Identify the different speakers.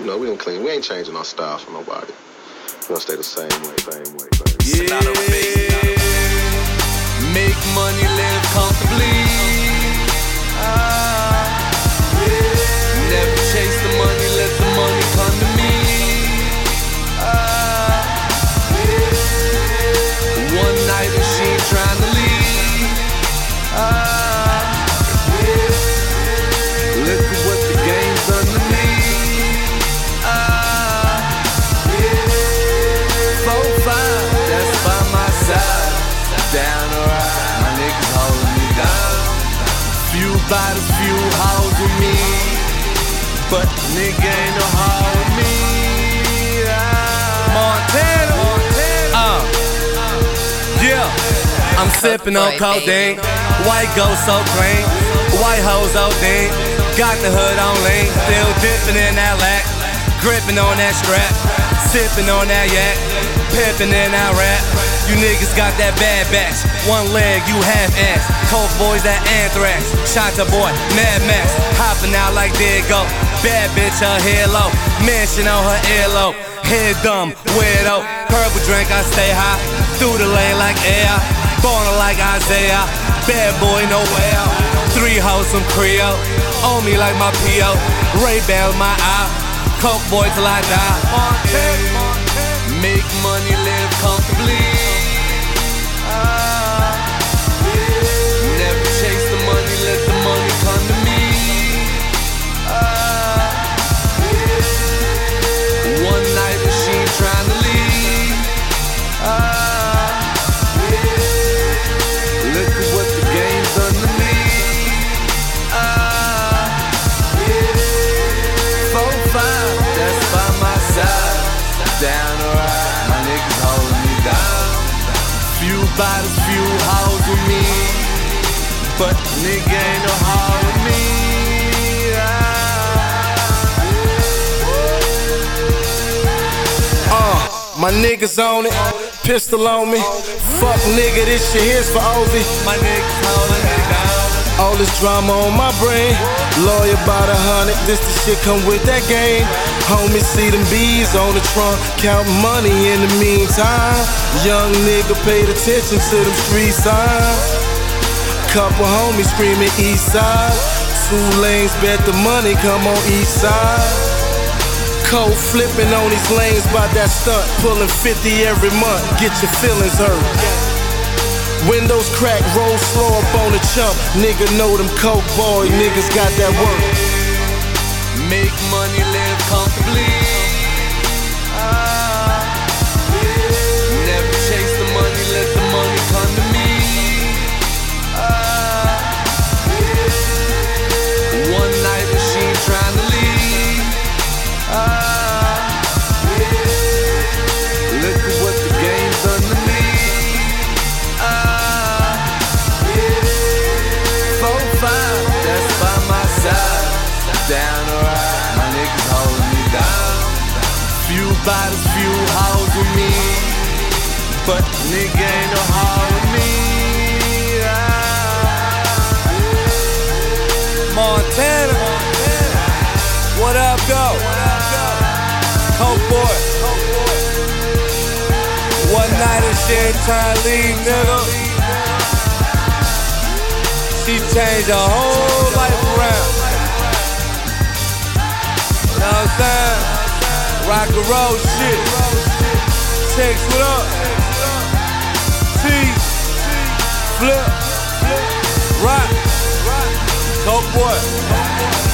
Speaker 1: you know, we gonna clean. We ain't changing our style for nobody. We gonna stay the same way.
Speaker 2: Yeah. Make money, live comfortably. Never chase the money, let the money come to me. One night and she ain't trying to leave. Look at what the game's done to me. 4-5, that's by my side. Down or out, my niggas holding me down. Few bottles, few hoes with me, but nigga ain't no hoe with me. Montana. Yeah, I'm sipping on codeine. White gold so clean. White hoes OD. Got the hood on lean. Still dipping in that lack. Gripping on that strap. Sipping on that yak. Pimping in that rap. You niggas got that bad batch. One leg, you half-ass. Coke boys, that anthrax. Shot to boy, Mad Max. Hopping out like Diego. Bad bitch, her hair low. Mansion on her earlobe. Head dumb, weirdo. Purple drink, I stay high. Through the lane like air. Born like Isaiah. Bad boy, no way out. 3 hoes, some Creole. On me like my P.O. Ray-Ban my eye. Coke boy till I die. Make money, live comfortably. Never chase the money, let the money come to me. One night and she ain't trying to leave. Look at what the game's done to me. 4-5, that's by my side. Down or out, my niggas holding me down. Few bottles, few hoes with me, but nigga ain't no hoe with me.
Speaker 3: My niggas on it, pistol on me. Fuck nigga, this shit here's for Ozzy.
Speaker 2: My niggas holding me down.
Speaker 3: All this drama on my brain. Lawyer about 100, this the shit come with that game. Homies see them bees on the trunk, count money in the meantime. Young nigga paid attention to them street signs. Couple homies screaming east side. 2 lanes bet the money come on east side. Cold flipping on these lanes by that stunt. Pulling 50 every month, get your feelings hurt. Windows crack, roll slow up on the chump. Nigga know them coke boy, niggas got that work.
Speaker 2: Make money, live comfortably. Never chase the money, let the money come to me. One night and she ain't trying to leave. Look at what the game's done to me. 4-5, that's by my side. Down or out, my niggas holding me down. Few bottles, few hoes with me, but nigga ain't no hoe with me. Montana, what up, though? Coke boy. One night and she ain't trying to leave, nigga. She changed her whole life around. You know what I'm saying? Rock and roll shit. Chicks, what up? Cheese, flip, rock, Coke boy.